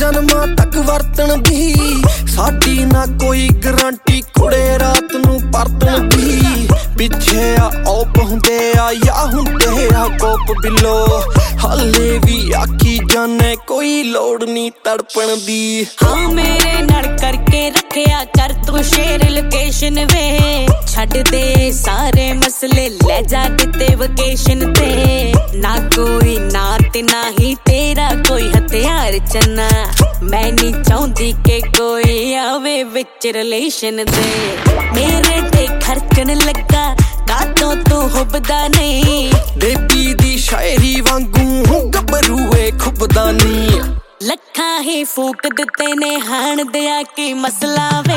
जन्मां तक वरतन दी साडी ना कोई गारंटी कुड़े रात नूं परतन दी पिछे आ औप हुंदे आ या हुंदे आ कोप बिलो हाले भी आखी जाने कोई लोड़ नहीं तड़पण दी हाँ मेरे नाल करके रखिया कर तू शेयर लोकेशन वे छड़ दे सारे मसले ले जा किते वेकेशन ते ना कोई नात ना ही तेरा कोई हथियार चन्ना मैं नहीं चाहती के कोई आवे विच रिलेशन दे मेरे ते खर्चन लगा कातों तू हुबदा नहीं बेबी दी शायरी वांगू गबरूए खुबदा नहीं लखा ही फूक दिते ने हाण दिया की मसला वे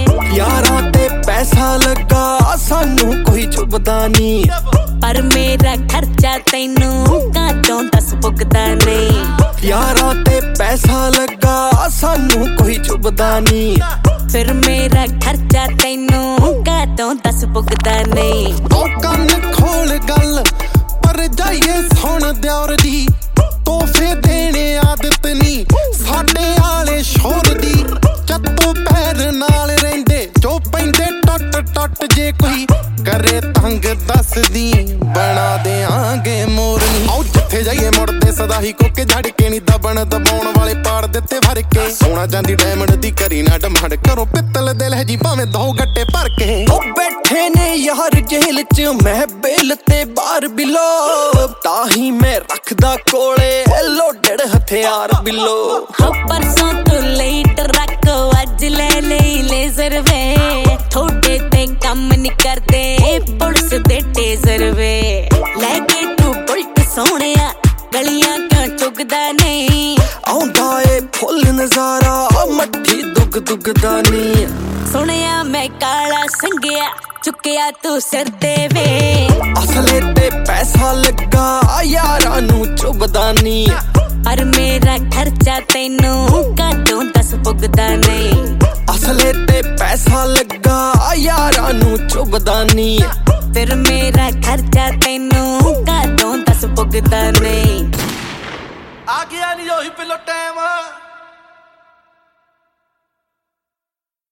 यारां ते पैसा लगा सानू कोई चुभदा नहीं पर मेरा खर्चा तैनू कातों दस पुगदा नहीं यारां ते पैसा लगा सानू कोई चुभदा नहीं फिर मेरा खर्चा तैनू कातों दस पुगदा नहीं ओ कन्न खोल गल पर जाइए सुन दियोर दी तोहफे देने आदत नहीं साडे आले शोर दी चत्तो पैर नाल रहिंदे जो पैंदे टट टट जे कोई करे तंग दस दी बना देआंगे मोरनी आओ जिथे जाइए मुड़दे सदा ही कोके झड़ के नहीं दबण दबाउण वाले पाड़ दिते भर के सोना चांदी डायमंड दी करी ना डमांड करो पित्तल दे लहजी भावें दो गट्टे भर के ओ बैठे ने यार जेल च मैं बेल ते बाहर बिलो ताही मैं रखदा कोले लोडेड हथियार बिलो हो परसों तू लेट रखो अज ले लेजर वे थोड़े ते कम नहीं करदे पुलिस दे टेजर वे लेके तू बुलट सोहणिया गलियां क्यों चुगदा नहीं आउंदा ए फुल नजारा मट्ठी दुग दुगदा नहीं सुनिया मैं काला संगिया चुकिया तू सिर ते वे असले ते पैसा लगा यारां नू चुभदा नहीं पर मेरा खर्चा तैनू कातों दस पुगदा नहीं असले ते पैसा लगा यारां नू चुभदा नहीं फिर मेरा खर्चा तैनू कातों दस पुगदा नहीं आ गया नहीं ओही पिलो टाइम